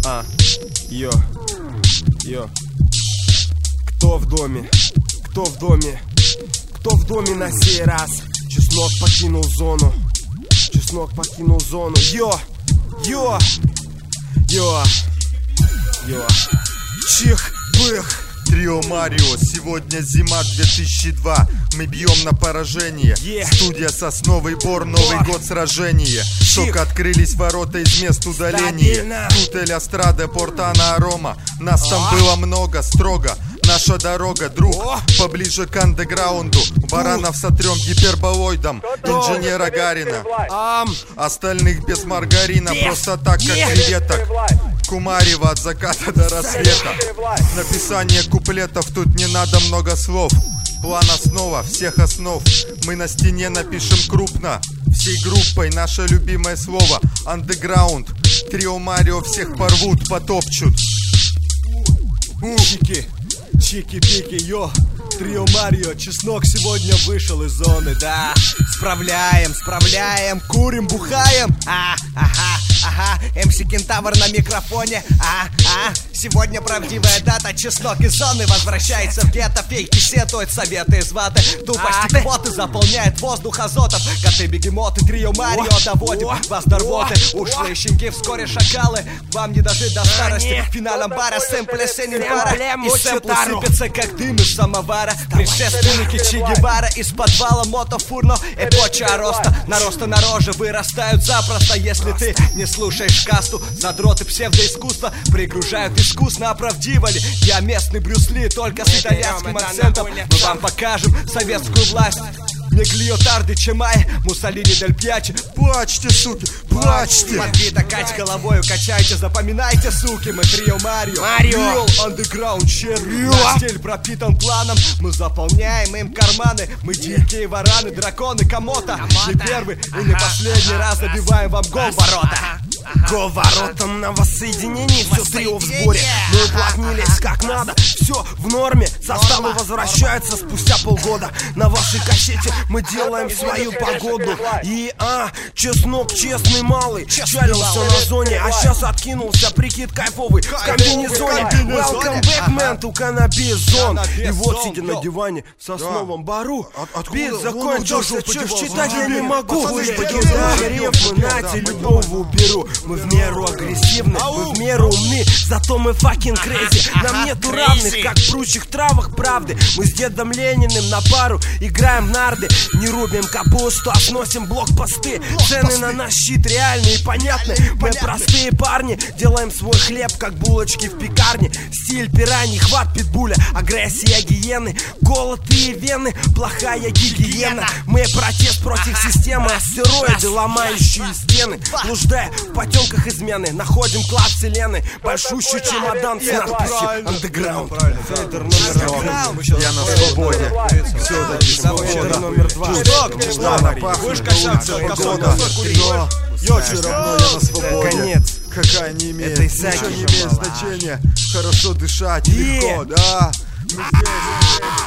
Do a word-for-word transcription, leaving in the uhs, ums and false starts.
А, йо, йо. Кто в доме? Кто в доме? Кто в доме на сей раз? Чеснок покинул зону. Чеснок покинул зону. Йо, йо, йо, йо. Чих-пых. Трио Марио, сегодня зима две тысячи два. Мы бьем на поражение. yeah. Студия Сосновый Бор, Новый год сражение. Только открылись ворота из мест удаления. Тут Эль Астрада, Портана Арома. Нас там было много, строго. Наша дорога, друг, поближе к андеграунду. Баранов сотрем гиперболоидом. Инженера Гарина, остальных без маргарина. Просто так, как креветок. Кумарева от заката до рассвета. Написание куплетов, тут не надо много слов. План основа всех основ. Мы на стене напишем крупно. Всей группой наше любимое слово андеграунд. Трио Марио всех порвут, потопчут. Чики, чики-пики, йо. Трио Марио, Чеснок сегодня вышел из зоны, да. Справляем, справляем, курим, бухаем. А, ага, ага, эм си Кентавр на микрофоне. А, а, сегодня правдивая дата. Чеснок из зоны возвращается в гетто. Фейки сетуют, советы из ваты. Тупости квоты заполняет воздух азотом. Коты-бегемоты, Трио Марио доводим вас до рвоты. Ушлые щенки, вскоре шакалы. Вам не дожить до старости. В финалом бара сэмпля сенин пара. И сэмплы сыпятся, как дым из самовара. Предшественники Че Гевара из подвала мотофурно. Эпоча роста, нароста на роже вырастают запросто. Если ты не слушаешь касту, задроты псевдоискусства пригружают искусно, оправдивали. Я местный Брюс Ли, только с итальянским акцентом. Мы вам покажем советскую власть. Не Глиотарды, Чемай, Муссолини, Дель Пьяче. Плачьте, суки, плачьте. Подбито кать головою, качайте, запоминайте, суки. Мы Трио Марио, Марио, андеграунд, черный. Наш стиль пропитан планом. Мы заполняем им карманы. Мы дикие вараны, драконы, Комота. Не первый и не последний раз забиваем вам гол в ворота. Гол воротам на воссоединении. Все трио в сборе. Мы уплотнились как надо. Все в норме. Составы возвращаются спустя полгода. На вашей кассете мы делаем свою погоду. И а, Чеснок честный малый. Чалился на зоне, а сейчас откинулся. Прикид кайфовый в комбинезоне. Welcome back, man, to Cannabis Zone. И вот сидя на диване в Сосновом Бару. Бит закончился, чё читать я не могу. Покидаю рифмы, нате, любого уберу. Мы в меру агрессивны, мы в меру умны. Зато мы fucking crazy. Нам нету равных, как в прочих травах правды. Мы с дедом Лениным на пару играем в нарды. Не рубим капусту, а сносим блокпосты. Цены на наш щит реальные и понятны. Мы простые парни, делаем свой хлеб, как булочки в пекарне. Стиль пираний, хват питбуля, агрессия гиены. Голод и вены, плохая гигиена. Мы протест против системы, астероиды, ломающие стены. Блуждая в потемках измены, находим клад вселенной. Большущий чемодан с надписью андеграунд. Фейдер номер два. Я на свободе. Все-таки свобода. Номер два. Будешь качаться, погода. Йо, все равно я на свободе. Конец. Какая не имеет, ничего не имеет значения. Хорошо дышать, легко, да. Мы здесь.